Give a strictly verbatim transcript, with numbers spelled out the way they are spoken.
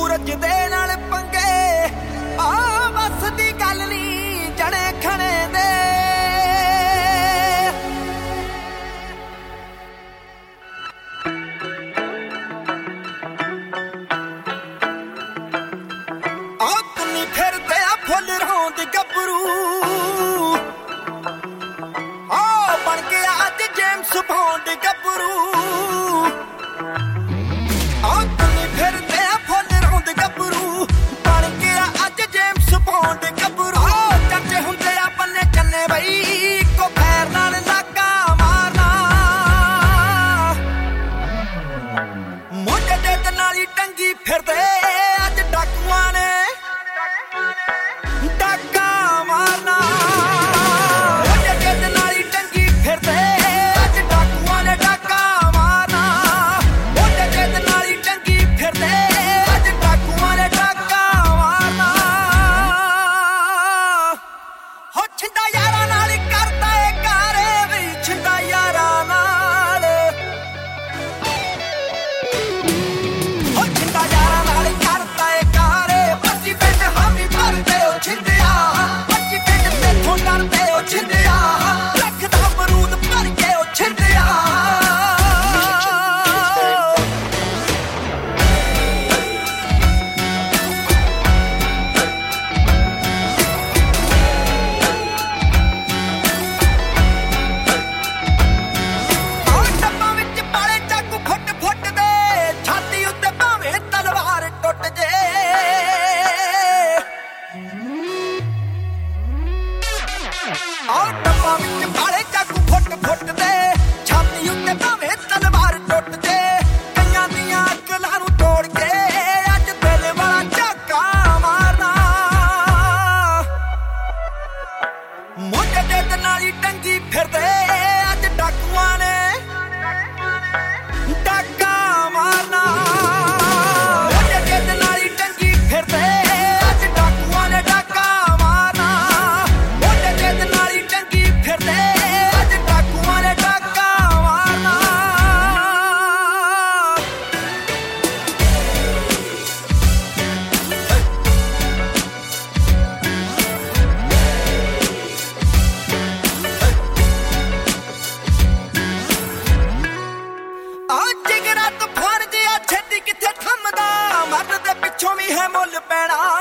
ਸੂਰਜ ਦੇ ਨਾਲ ਪੰਗੇ ਆ ਬਸ ਦੀ ਗੱਲ ਨੀ ਜਣੇ ਖਣੇ ਦੇ ਆ ਤੁਨੀ ਫਿਰਦੇ ਆ ਫੁੱਲ ਰੋਂਦ ਗੱਭਰੂ ਆ ਬਣ ਗਿਆ ਅੱਜ ਜੇਮਸ ਬੌਂਡ ਗੱਭਰੂ ਟੰਗੀ ਫਿਰਦੇ ਅੱਜ ਡਾਕੂਆਂ ਨੇ ਡਾਕਾ ਮਾਰਨਾ ਉਹਦੇ ਜਿੱਦ ਨਾਲੀ ਟੰਗੀ ਫਿਰਦੇ ਅੱਜ ਡਾਕੂਆਂ ਨੇ ਡਾਕਾ ਮਾਰਨਾ ਉਹਦੇ ਜਿੱਦ ਨਾਲੀ ਟੰਗੀ ਫਿਰਦੇ ਅੱਜ ਡਾਕੂਆਂ ਨੇ ਡਾਕਾ ਮਾਰਨਾ ਹੋ ਛਿੰਦਾ ਯਾਰਾਂ ਨਾਲ ਕਰਦਾ ਏ ਕਾਰੇ ਵੀ ਛਿੰਦਾ ਯਾਰਾਂ ਨਾਲ ਆਹ ਡੱਬਾ ਵਿੱਚ ਪਾਲੇ ਚਾਕੂ ਫੁੱਟ ਫੁੱਟ ਦੇ ਛਾਤੀ ਉੱਤੇ ਭਾਵੇਂ ਤਲਵਾਰ ਟੁੱਟ ਜੇ ਕਈਆਂ ਦੀਆਂ ਅਕਲਾਂ ਨੂੰ ਤੋੜ ਕੇ ਅੱਜ ਦਿਲ ਵਾਲਾ ਝਾਕਾ ਮਾਰਨਾ ਮੋਢੇ ਦੇ ਨਾਲੀ ਟੰਗੀ ਫਿਰਦੇ ਅੱਜ ਡਾਕੂਆਂ ਨੇ ਡਾਕਾ ਮਾਰਨਾ ਮੋਢੇ ਦੇ ਨਾਲੀ ਟੰਗੀ ਫਿਰਦੇ ਪਿੱਛੋਂ ਵੀ ਹੈ ਮੁੱਲ ਪੈਣਾ